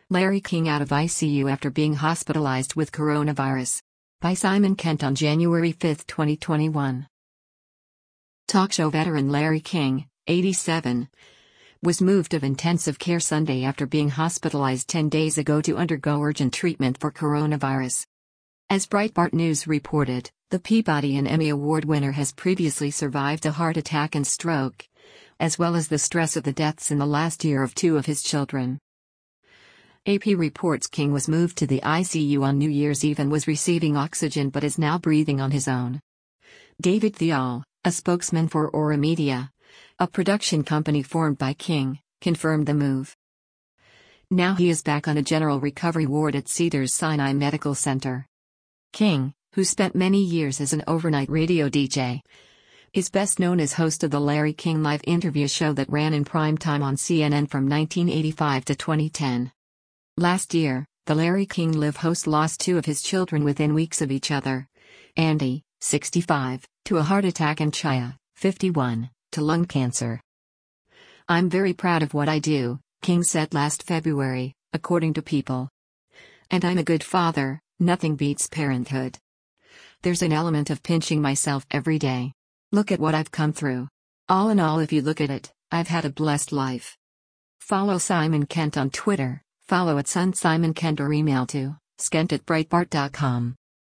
Larry King out of ICU after being hospitalized with coronavirus. By Simon Kent on January 5, 2021. Talk show veteran Larry King, 87, was moved of intensive care Sunday after being hospitalized 10 days ago to undergo urgent treatment for coronavirus. As Breitbart News reported, the Peabody and Emmy Award winner has previously survived a heart attack and stroke, as well as the stress of the deaths in the last year of two of his children. AP reports King was moved to the ICU on New Year's Eve and was receiving oxygen but is now breathing on his own. David Thial, a spokesman for Aura Media, a production company formed by King, confirmed the move. Now he is back on a general recovery ward at Cedars-Sinai Medical Center. King, who spent many years as an overnight radio DJ, is best known as host of the Larry King Live interview show that ran in prime time on CNN from 1985 to 2010. Last year, the Larry King Live host lost two of his children within weeks of each other. Andy, 65, to a heart attack and Chaya, 51, to lung cancer. "I'm very proud of what I do," King said last February, according to People. "And I'm a good father, nothing beats parenthood. There's an element of pinching myself every day. Look at what I've come through. All in all, if you look at it, I've had a blessed life." Follow Simon Kent on Twitter. Follow @SunSimonKent or email to skent@breitbart.com.